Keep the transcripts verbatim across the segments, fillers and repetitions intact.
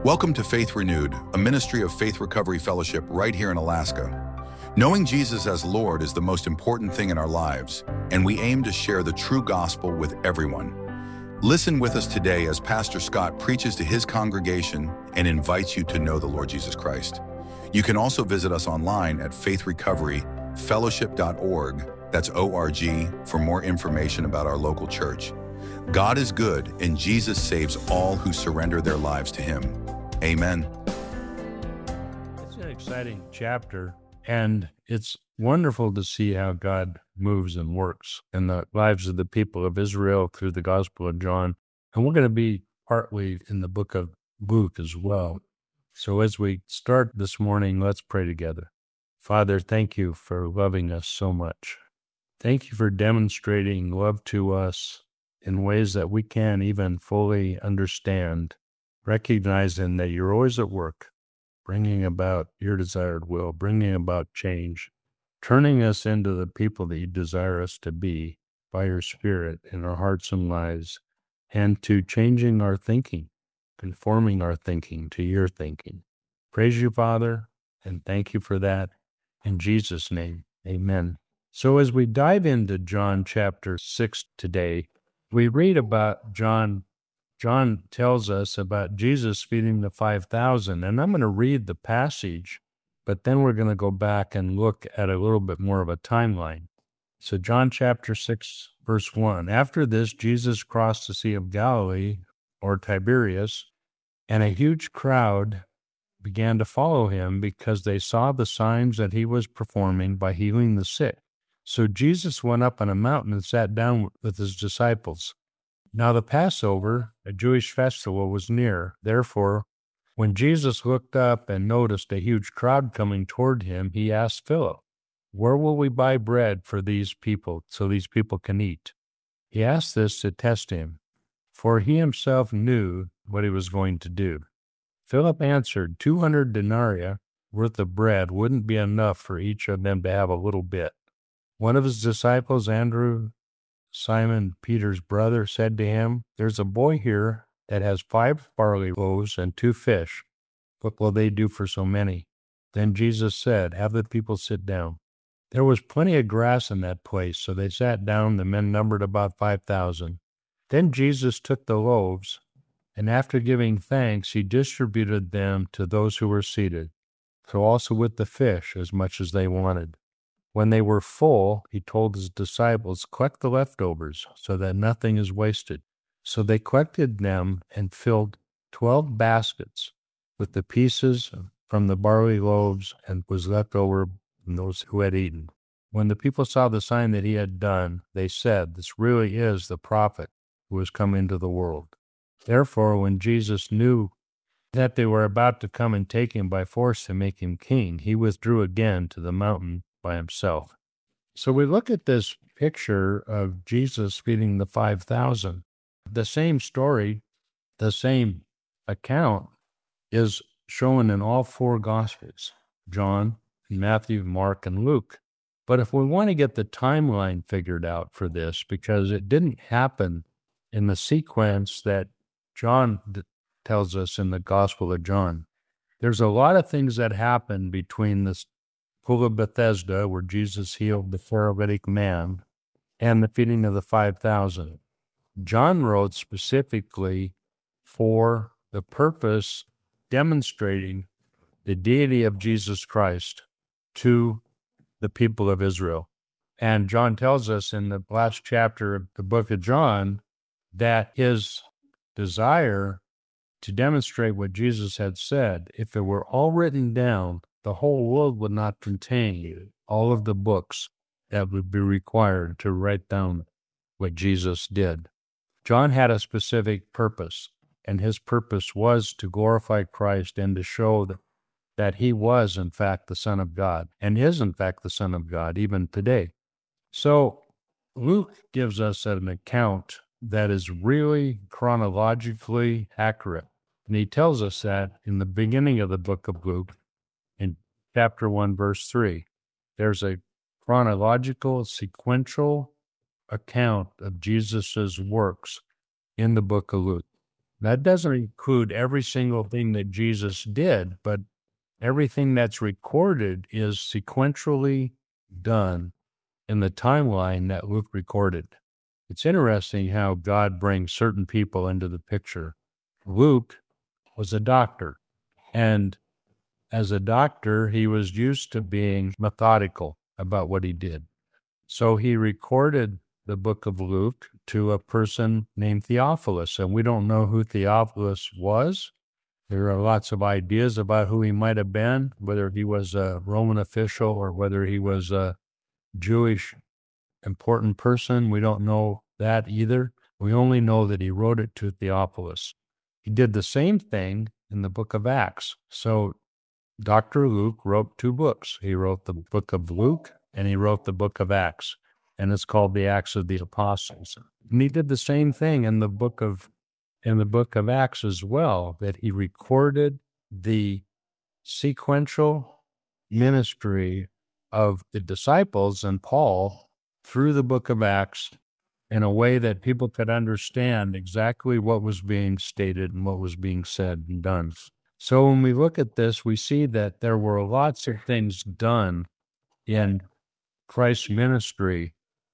Welcome to Faith Renewed, a ministry of Faith Recovery Fellowship right here in Alaska. Knowing Jesus as Lord is the most important thing in our lives, and we aim to share the true gospel with everyone. Listen with us today as Pastor Scott preaches to his congregation and invites you to know the Lord Jesus Christ. You can also visit us online at faith recovery fellowship dot org, that's O R G, for more information about our local church. God is good, and Jesus saves all who surrender their lives to him. Amen. It's an exciting chapter, and it's wonderful to see how God moves and works in the lives of the people of Israel through the Gospel of John. And we're going to be partly in the book of Luke as well. So as we start this morning, let's pray together. Father, thank you for loving us so much. Thank you for demonstrating love to us in ways that we can't even fully understand, recognizing that you're always at work, bringing about your desired will, bringing about change, turning us into the people that you desire us to be by your Spirit in our hearts and lives, and to changing our thinking, conforming our thinking to your thinking. Praise you, Father, and thank you for that. In Jesus' name, amen. So as we dive into John chapter six today, we read about John. John tells us about Jesus feeding the five thousand, and I'm going to read the passage, but then we're going to go back and look at a little bit more of a timeline. So John chapter six, verse one, after this, Jesus crossed the Sea of Galilee, or Tiberias, and a huge crowd began to follow him because they saw the signs that he was performing by healing the sick. So Jesus went up on a mountain and sat down with his disciples. Now the Passover, a Jewish festival, was near. Therefore, when Jesus looked up and noticed a huge crowd coming toward him, he asked Philip, "Where will we buy bread for these people so these people can eat?" He asked this to test him, for he himself knew what he was going to do. Philip answered, two hundred denarii worth of bread wouldn't be enough for each of them to have a little bit. One of his disciples, Andrew, Simon Peter's brother, said to him, "There's a boy here that has five barley loaves and two fish. What will they do for so many?" Then Jesus said, "Have the people sit down." There was plenty of grass in that place, so they sat down. The men numbered about five thousand. Then Jesus took the loaves, and after giving thanks, he distributed them to those who were seated, so also with the fish, as much as they wanted. When they were full, he told his disciples, "Collect the leftovers, so that nothing is wasted." So they collected them and filled twelve baskets with the pieces from the barley loaves and was left over from those who had eaten. When the people saw the sign that he had done, they said, "This really is the prophet who has come into the world." Therefore, when Jesus knew that they were about to come and take him by force to make him king, he withdrew again to the mountain by himself. So we look at this picture of Jesus feeding the five thousand. The same story, the same account is shown in all four Gospels, John, Matthew, Mark, and Luke. But if we want to get the timeline figured out for this, because it didn't happen in the sequence that John d- tells us in the Gospel of John, there's a lot of things that happen between this Pool of Bethesda, where Jesus healed the paralytic man, and the feeding of the five thousand. John wrote specifically for the purpose demonstrating the deity of Jesus Christ to the people of Israel. And John tells us in the last chapter of the book of John that his desire to demonstrate what Jesus had said, if it were all written down, the whole world would not contain all of the books that would be required to write down what Jesus did. John had a specific purpose, and his purpose was to glorify Christ and to show that, that he was, in fact, the Son of God, and is, in fact, the Son of God, even today. So Luke gives us an account that is really chronologically accurate, and he tells us that in the beginning of the book of Luke, in chapter one, verse three, there's a chronological, sequential account of Jesus's works in the book of Luke. That doesn't include every single thing that Jesus did, but everything that's recorded is sequentially done in the timeline that Luke recorded. It's interesting how God brings certain people into the picture. Luke was a doctor, and as a doctor, he was used to being methodical about what he did. So he recorded the book of Luke to a person named Theophilus, and we don't know who Theophilus was. There are lots of ideas about who he might have been, whether he was a Roman official or whether he was a Jewish important person. We don't know that either. We only know that he wrote it to Theophilus. He did the same thing in the book of Acts. So Doctor Luke wrote two books. He wrote the book of Luke and he wrote the book of Acts, and it's called the Acts of the Apostles. And he did the same thing in the book of in the book of Acts as well, that he recorded the sequential ministry of the disciples and Paul through the book of Acts in a way that people could understand exactly what was being stated and what was being said and done. So when we look at this, we see that there were lots of things done in Christ's ministry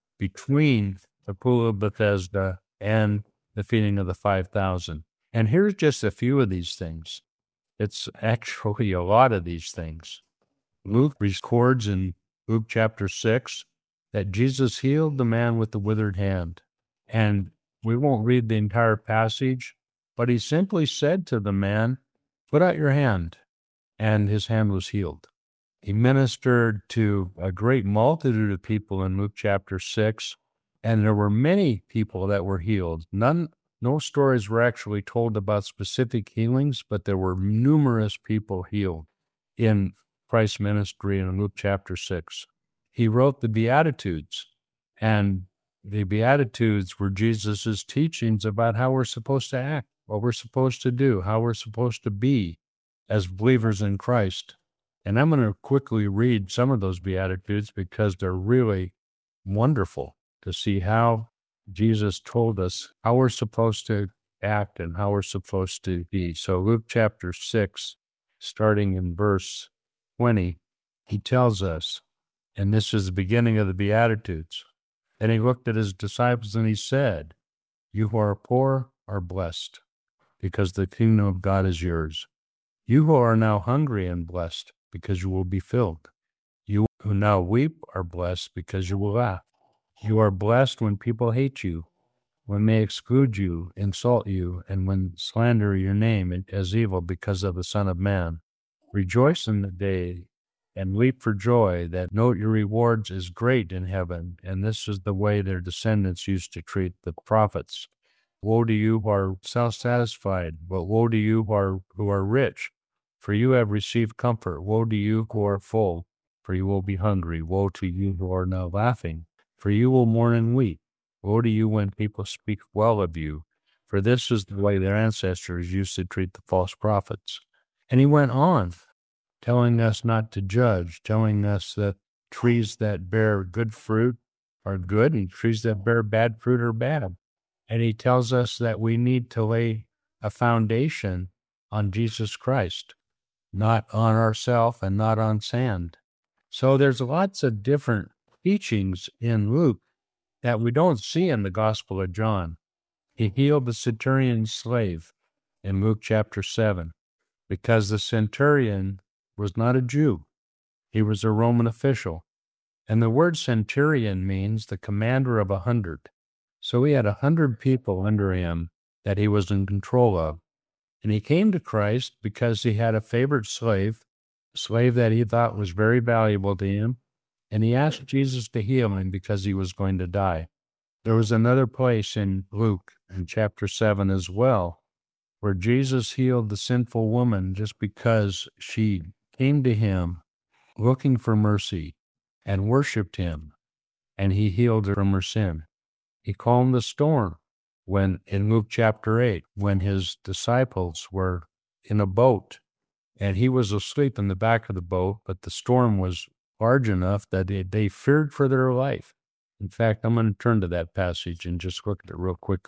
between the Pool of Bethesda and the feeding of the five thousand. And here's just a few of these things. It's actually a lot of these things. Luke records in Luke chapter six that Jesus healed the man with the withered hand. And we won't read the entire passage, but he simply said to the man, "Put out your hand," and his hand was healed. He ministered to a great multitude of people in Luke chapter six, and there were many people that were healed. None, no stories were actually told about specific healings, but there were numerous people healed in Christ's ministry in Luke chapter six. He wrote the Beatitudes, and the Beatitudes were Jesus' teachings about how we're supposed to act, what we're supposed to do, how we're supposed to be as believers in Christ. And I'm going to quickly read some of those Beatitudes because they're really wonderful to see how Jesus told us how we're supposed to act and how we're supposed to be. So Luke chapter six, starting in verse twenty, he tells us, and this is the beginning of the Beatitudes, and he looked at his disciples and he said, "You who are poor are blessed, because the kingdom of God is yours. You who are now hungry and blessed, because you will be filled. You who now weep are blessed, because you will laugh. You are blessed when people hate you, when they exclude you, insult you, and when slander your name as evil because of the Son of Man. Rejoice in the day and leap for joy, that note your rewards is great in heaven, and this is the way their descendants used to treat the prophets. Woe to you who are self-satisfied, but woe to you who are, who are rich, for you have received comfort. Woe to you who are full, for you will be hungry. Woe to you who are now laughing, for you will mourn and weep. Woe to you when people speak well of you, for this is the way their ancestors used to treat the false prophets." And he went on, telling us not to judge, telling us that trees that bear good fruit are good and trees that bear bad fruit are bad. And he tells us that we need to lay a foundation on Jesus Christ, not on ourselves and not on sand. So there's lots of different teachings in Luke that we don't see in the Gospel of John. He healed the centurion's slave in Luke chapter seven because the centurion was not a Jew. He was a Roman official. And the word centurion means the commander of a hundred. So he had a hundred people under him that he was in control of. And he came to Christ because he had a favorite slave, a slave that he thought was very valuable to him. And he asked Jesus to heal him because he was going to die. There was another place in Luke, in chapter seven as well, where Jesus healed the sinful woman just because she came to him looking for mercy and worshiped him, and he healed her from her sin. He calmed the storm when, in Luke chapter eight, when his disciples were in a boat, and he was asleep in the back of the boat, but the storm was large enough that they, they feared for their life. In fact, I'm going to turn to that passage and just look at it real quickly.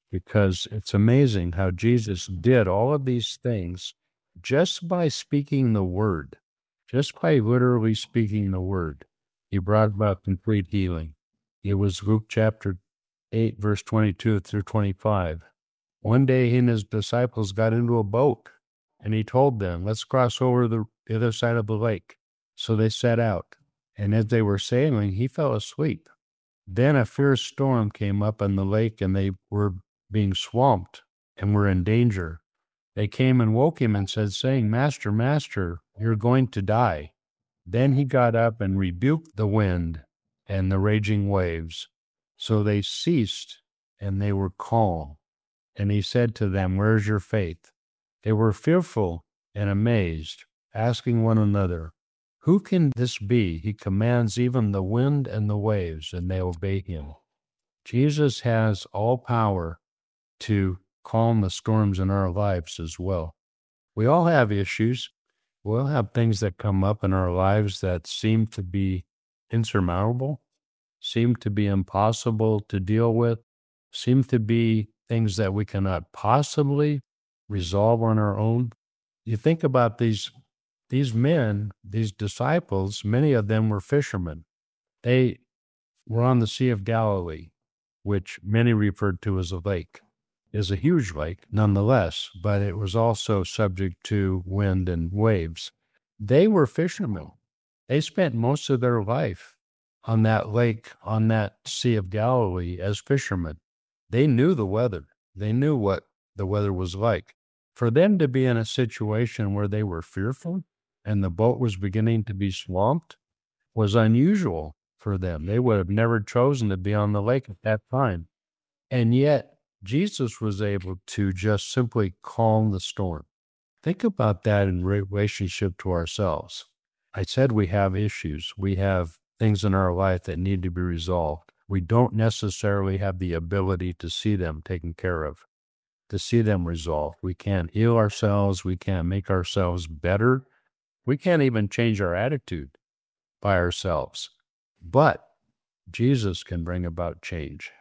because it's amazing how Jesus did all of these things just by speaking the word, just by literally speaking the word. He brought about complete healing. It was Luke chapter eight, verse twenty-two through twenty-five. One day he and his disciples got into a boat, and he told them, let's cross over the other side of the lake. So they set out, and as they were sailing, he fell asleep. Then a fierce storm came up on the lake, and they were being swamped and were in danger. They came and woke him and said, saying, Master, Master, you're going to die. Then he got up and rebuked the wind and the raging waves. So they ceased, and they were calm. And he said to them, where's your faith? They were fearful and amazed, asking one another, who can this be? He commands even the wind and the waves, and they obey him. Jesus has all power to calm the storms in our lives as well. We all have issues. We all have things that come up in our lives that seem to be insurmountable, seem to be impossible to deal with, seem to be things that we cannot possibly resolve on our own. You think about these these men, these disciples, many of them were fishermen. They were on the Sea of Galilee, which many referred to as a lake. It is a huge lake nonetheless, but it was also subject to wind and waves. They were fishermen. They spent most of their life on that lake, on that Sea of Galilee as fishermen. They knew the weather. They knew what the weather was like. For them to be in a situation where they were fearful and the boat was beginning to be swamped was unusual for them. They would have never chosen to be on the lake at that time. And yet, Jesus was able to just simply calm the storm. Think about that in relationship to ourselves. I said we have issues. We have things in our life that need to be resolved. We don't necessarily have the ability to see them taken care of, to see them resolved. We can't heal ourselves. We can't make ourselves better. We can't even change our attitude by ourselves. But Jesus can bring about change.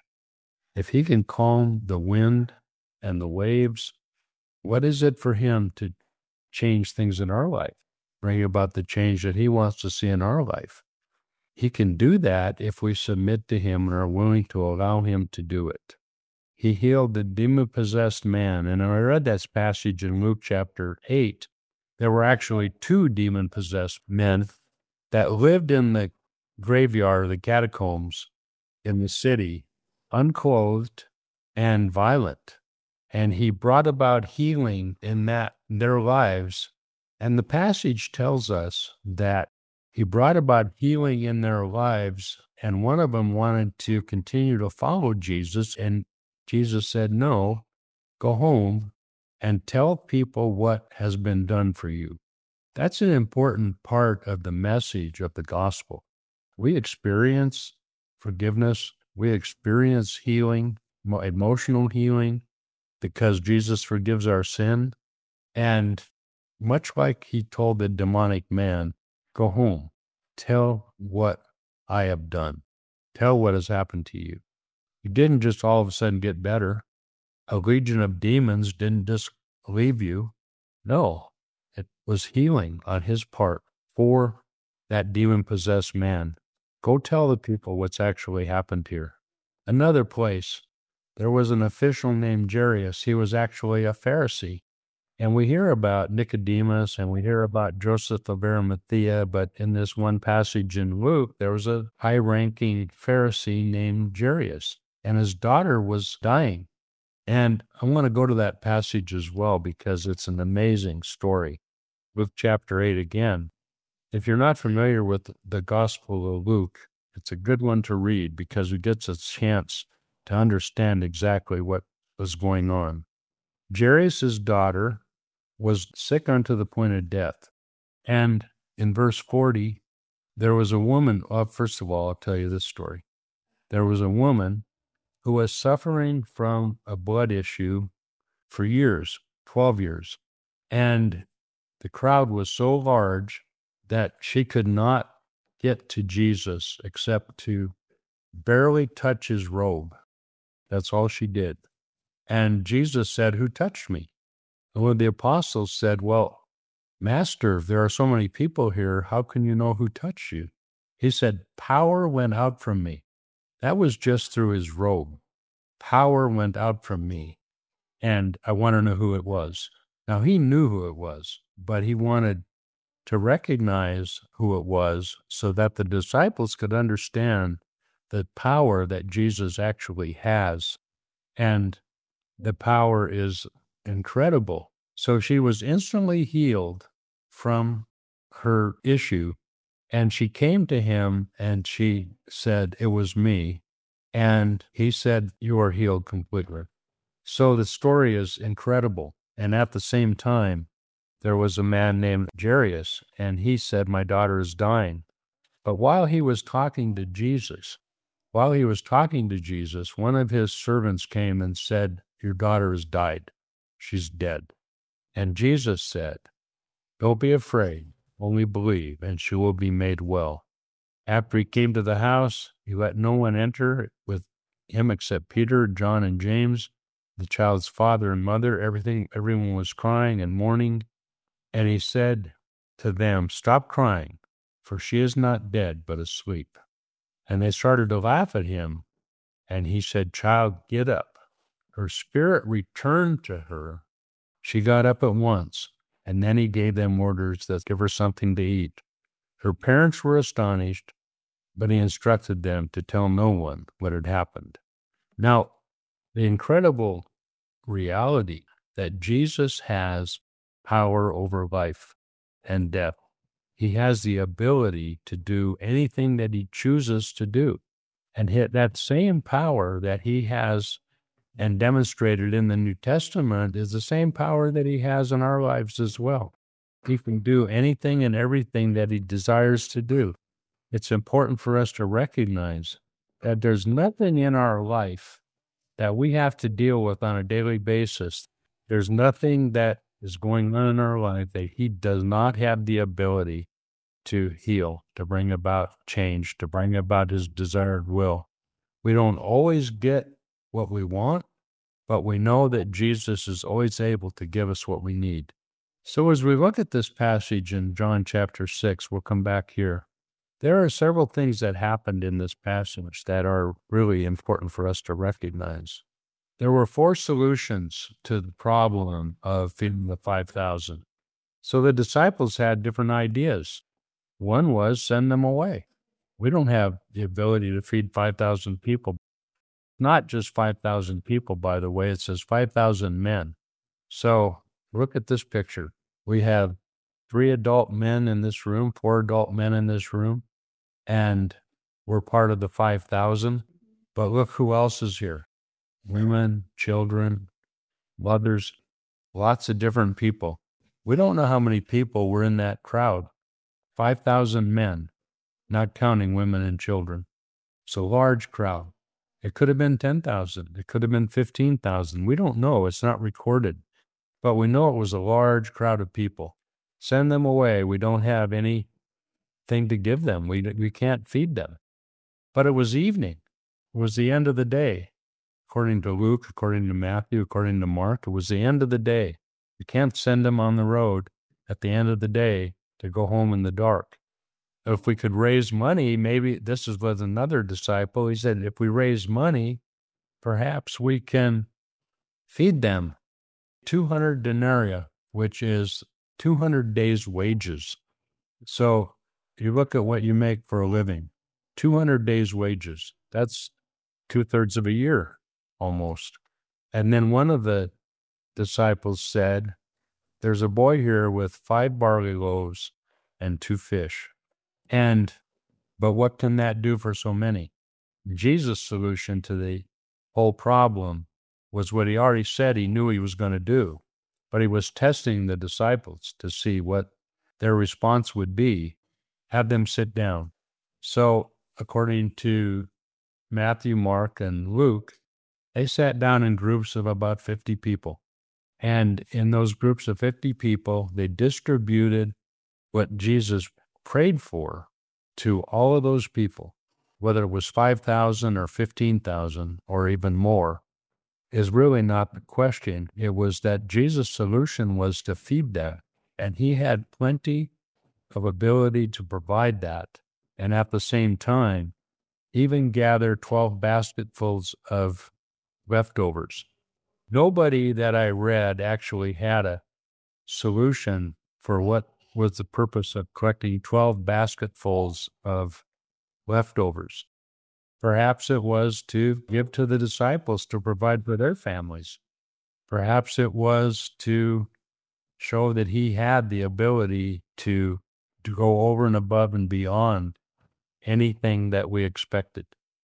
If he can calm the wind and the waves, what is it for him to change things in our life, bring about the change that he wants to see in our life? He can do that if we submit to him and are willing to allow him to do it. He healed the demon-possessed man, and I read that passage in Luke chapter eight. There were actually two demon-possessed men that lived in the graveyard, or the catacombs in the city, unclothed and violent. And he brought about healing in that their lives. And the passage tells us that he brought about healing in their lives, and one of them wanted to continue to follow Jesus, and Jesus said, no, go home and tell people what has been done for you. That's an important part of the message of the gospel. We experience forgiveness. We experience healing, emotional healing, because Jesus forgives our sin. And much like he told the demonic man, go home, tell what I have done. Tell what has happened to you. You didn't just all of a sudden get better. A legion of demons didn't just leave you. No, it was healing on his part for that demon-possessed man. Go tell the people what's actually happened here. Another place, there was an official named Jairus. He was actually a Pharisee. And we hear about Nicodemus and we hear about Joseph of Arimathea, but in this one passage in Luke, there was a high-ranking Pharisee named Jairus, and his daughter was dying. And I want to go to that passage as well because it's an amazing story. Luke chapter eight again. If you're not familiar with the Gospel of Luke, it's a good one to read because it gets a chance to understand exactly what was going on. Jairus' daughter was sick unto the point of death. And in verse forty, there was a woman, well, first of all, I'll tell you this story. There was a woman who was suffering from a blood issue for years, twelve years. And the crowd was so large that she could not get to Jesus except to barely touch his robe. That's all she did. And Jesus said, "Who touched me?" And one of the apostles said, "Well, Master, there are so many people here. How can you know who touched you?" He said, "Power went out from me." That was just through his robe. Power went out from me. And I want to know who it was. Now, he knew who it was, but he wanted to recognize who it was so that the disciples could understand the power that Jesus actually has. And the power is incredible. So she was instantly healed from her issue. And she came to him and she said, "It was me." And he said, "You are healed completely." So the story is incredible. And at the same time, there was a man named Jairus, and he said, "My daughter is dying." But while he was talking to Jesus, while he was talking to Jesus, one of his servants came and said, "Your daughter has died. She's dead." And Jesus said, "Don't be afraid, only believe, and she will be made well." After he came to the house, he let no one enter with him except Peter, John, and James, the child's father and mother. Everything, everyone was crying and mourning. And he said to them, "Stop crying, for she is not dead, but asleep." And they started to laugh at him. And he said, "Child, get up." Her spirit returned to her. She got up at once. And then he gave them orders to give her something to eat. Her parents were astonished, but he instructed them to tell no one what had happened. Now, the incredible reality that Jesus has power over life and death. He has the ability to do anything that he chooses to do. And that same power that he has and demonstrated in the New Testament is the same power that he has in our lives as well. He can do anything and everything that he desires to do. It's important for us to recognize that there's nothing in our life that we have to deal with on a daily basis. There's nothing that is going on in our life that he does not have the ability to heal, to bring about change, to bring about his desired will. We don't always get what we want, but we know that Jesus is always able to give us what we need. So as we look at this passage in John chapter six, we'll come back here. There are several things that happened in this passage that are really important for us to recognize. There were four solutions to the problem of feeding the five thousand. So the disciples had different ideas. One was send them away. We don't have the ability to feed five thousand people. Not just five thousand people, by the way. It says five thousand men. So look at this picture. We have three adult men in this room, four adult men in this room, and we're part of the five thousand. But look who else is here. Women, children, mothers, lots of different people. We don't know how many people were in that crowd. five thousand men, not counting women and children. It's a large crowd. It could have been ten thousand. It could have been fifteen thousand. We don't know. It's not recorded. But we know it was a large crowd of people. Send them away. We don't have anything to give them. We, we can't feed them. But it was evening. It was the end of the day. According to Luke, according to Matthew, according to Mark, it was the end of the day. You can't send them on the road at the end of the day to go home in the dark. If we could raise money, maybe this is with another disciple. He said, if we raise money, perhaps we can feed them two hundred denarii, which is two hundred days' wages. So you look at what you make for a living, two hundred days' wages. That's two-thirds of a year, almost. And then one of the disciples said, there's a boy here with five barley loaves and two fish. And, but what can that do for so many? Jesus' solution to the whole problem was what he already said he knew he was going to do, but he was testing the disciples to see what their response would be. Have them sit down. So, according to Matthew, Mark, and Luke, they sat down in groups of about fifty people. And in those groups of fifty people, they distributed what Jesus prayed for to all of those people, whether it was five thousand or fifteen thousand or even more. is really not the question. It was that Jesus' solution was to feed that, and he had plenty of ability to provide that, and at the same time, even gather twelve basketfuls of leftovers. Nobody that I read actually had a solution for what was the purpose of collecting twelve basketfuls of leftovers. Perhaps it was to give to the disciples to provide for their families. Perhaps it was to show that he had the ability to, to go over and above and beyond anything that we expected.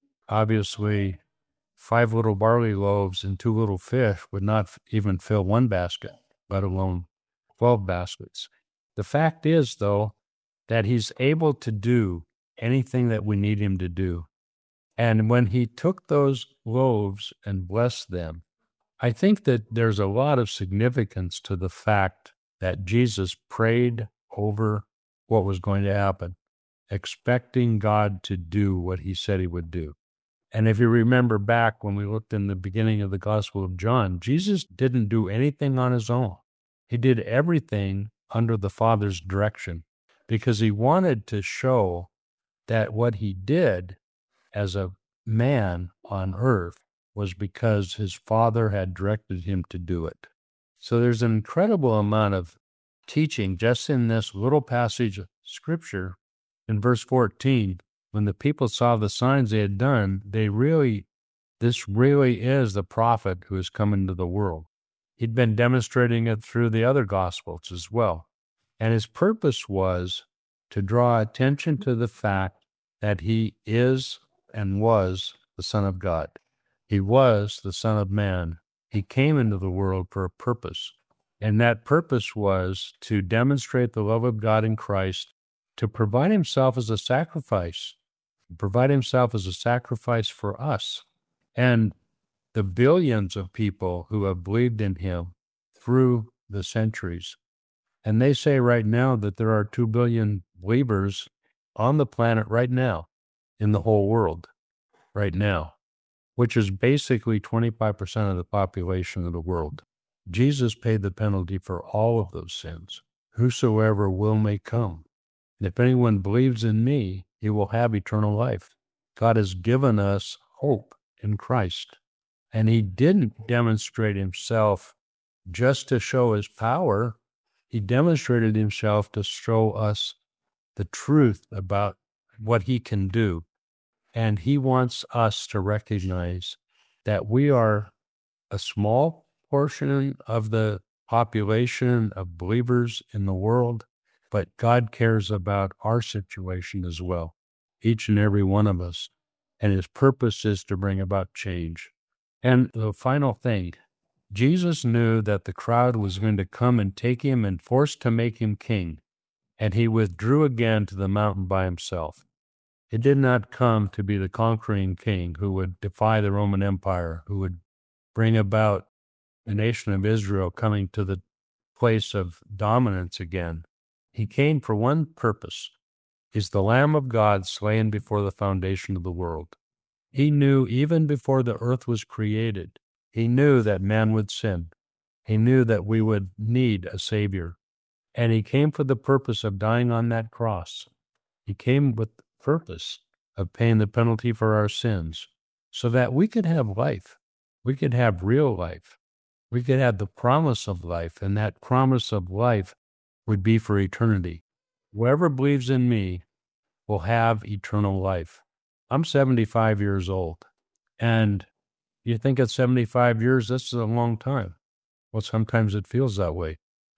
Obviously, five little barley loaves and two little fish would not even fill one basket, let alone twelve baskets. The fact is, though, that he's able to do anything that we need him to do. And when he took those loaves and blessed them, I think that there's a lot of significance to the fact that Jesus prayed over what was going to happen, expecting God to do what he said he would do. And if you remember back when we looked in the beginning of the Gospel of John, Jesus didn't do anything on his own. He did everything under the Father's direction because he wanted to show that what he did as a man on earth was because his Father had directed him to do it. So there's an incredible amount of teaching just in this little passage of Scripture. In verse fourteen, when the people saw the signs they had done, they really, this really is the prophet who has come into the world. He'd been demonstrating it through the other Gospels as well. And his purpose was to draw attention to the fact that he is and was the Son of God. He was the Son of Man. He came into the world for a purpose. And that purpose was to demonstrate the love of God in Christ, to provide himself as a sacrifice, provide himself as a sacrifice for us. And the billions of people who have believed in him through the centuries. And they say right now that there are two billion believers on the planet right now, in the whole world, right now, which is basically twenty-five percent of the population of the world. Jesus paid the penalty for all of those sins. Whosoever will may come. And if anyone believes in me, he will have eternal life. God has given us hope in Christ. And he didn't demonstrate himself just to show his power. He demonstrated himself to show us the truth about what he can do. And he wants us to recognize that we are a small portion of the population of believers in the world, but God cares about our situation as well, each and every one of us. And his purpose is to bring about change. And the final thing, Jesus knew that the crowd was going to come and take him and force to make him king. And he withdrew again to the mountain by himself. He did not come to be the conquering king who would defy the Roman Empire, who would bring about the nation of Israel coming to the place of dominance again. He came for one purpose. He's the Lamb of God slain before the foundation of the world. He knew even before the earth was created, he knew that man would sin. He knew that we would need a Savior. And he came for the purpose of dying on that cross. He came with the purpose of paying the penalty for our sins so that we could have life. We could have real life. We could have the promise of life, and that promise of life would be for eternity. Whoever believes in me will have eternal life. I'm seventy-five years old, and you think at seventy-five years, this is a long time. Well, sometimes it feels that way.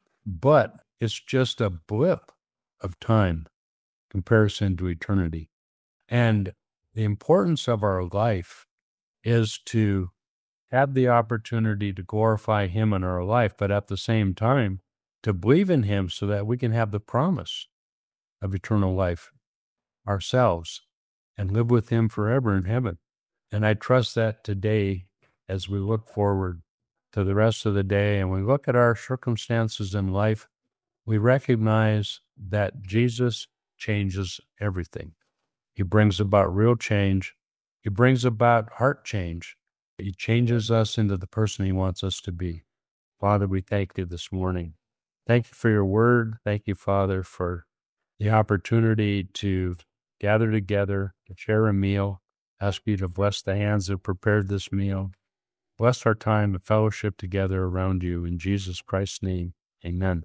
But it's just a blip of time in comparison to eternity. And the importance of our life is to have the opportunity to glorify him in our life, but at the same time, to believe in him so that we can have the promise of eternal life ourselves and live with him forever in heaven. And I trust that today, as we look forward to the rest of the day and we look at our circumstances in life, we recognize that Jesus changes everything. He brings about real change. He brings about heart change. He changes us into the person He wants us to be. Father, we thank You this morning. Thank You for Your word. Thank You, Father, for the opportunity to gather together, to share a meal. Ask You to bless the hands that prepared this meal. Bless our time of fellowship together around You. In Jesus Christ's name, amen.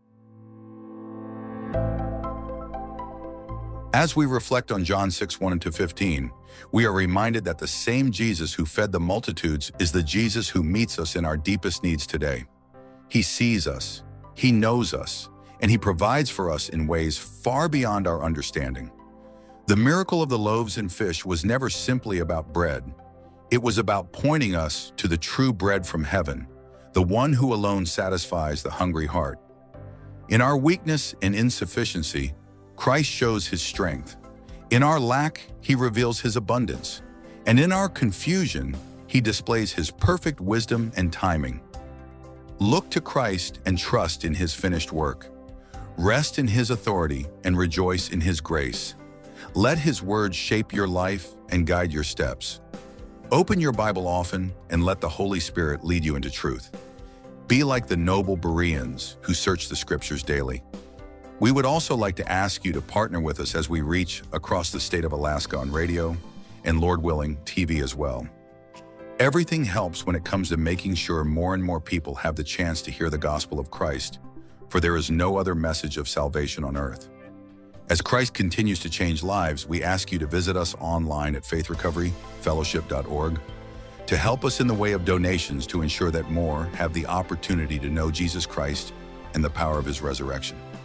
As we reflect on John six, one to fifteen, we are reminded that the same Jesus who fed the multitudes is the Jesus who meets us in our deepest needs today. He sees us, He knows us, and He provides for us in ways far beyond our understanding. The miracle of the loaves and fish was never simply about bread. It was about pointing us to the true bread from heaven, the one who alone satisfies the hungry heart. In our weakness and insufficiency, Christ shows His strength. In our lack, He reveals His abundance. And in our confusion, He displays His perfect wisdom and timing. Look to Christ and trust in His finished work. Rest in His authority and rejoice in His grace. Let His word shape your life and guide your steps. Open your Bible often and let the Holy Spirit lead you into truth. Be like the noble Bereans who search the Scriptures daily. We would also like to ask you to partner with us as we reach across the state of Alaska on radio and, Lord willing, T V as well. Everything helps when it comes to making sure more and more people have the chance to hear the gospel of Christ, for there is no other message of salvation on earth. As Christ continues to change lives, we ask you to visit us online at faith recovery fellowship dot org to help us in the way of donations to ensure that more have the opportunity to know Jesus Christ and the power of His resurrection.